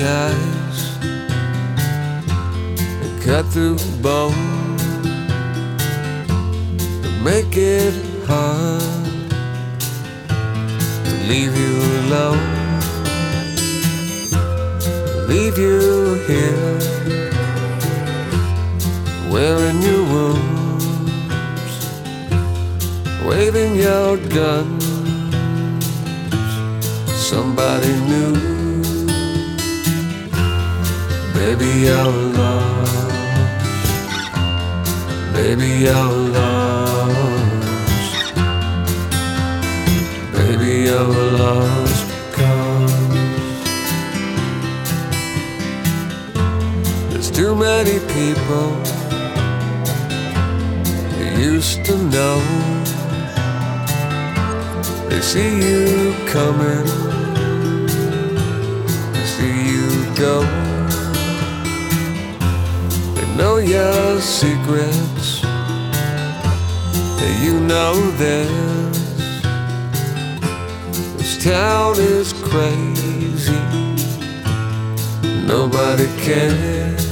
eyes that cut through bone, that make it hard to leave you alone, leave you here, wearing your wounds, waving your guns. Somebody new, baby, you're lost, baby, you're lost, baby, you're lost because there's too many people you used to know. They see you coming, you go. They know your secrets, and you know theirs. This town is crazy, nobody cares.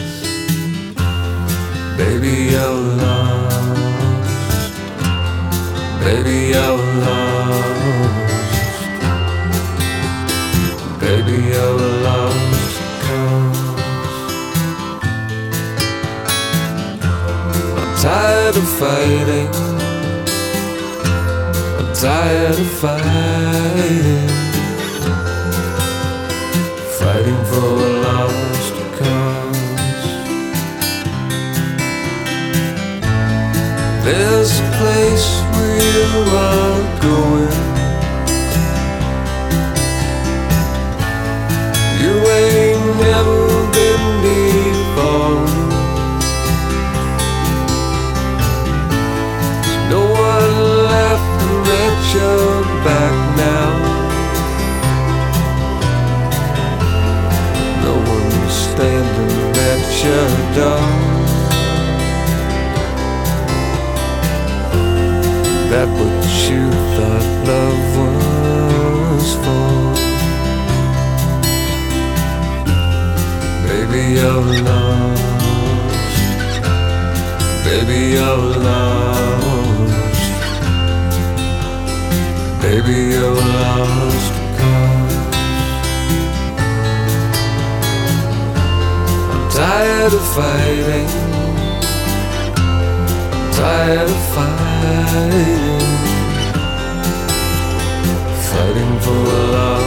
Baby, you're lost, baby, you're lost, baby, you're lost cause I'm tired of fighting, I'm tired of fighting, fighting for a lost cause. There's a place where you are going, you ain't never been before. There's no one laughing at your back now, no one standing at your door. That what you thought love was for. Baby, you're lost, baby, you're lost, baby, you're lost cause I'm tired of fighting, I'm tired of fighting, fighting for love.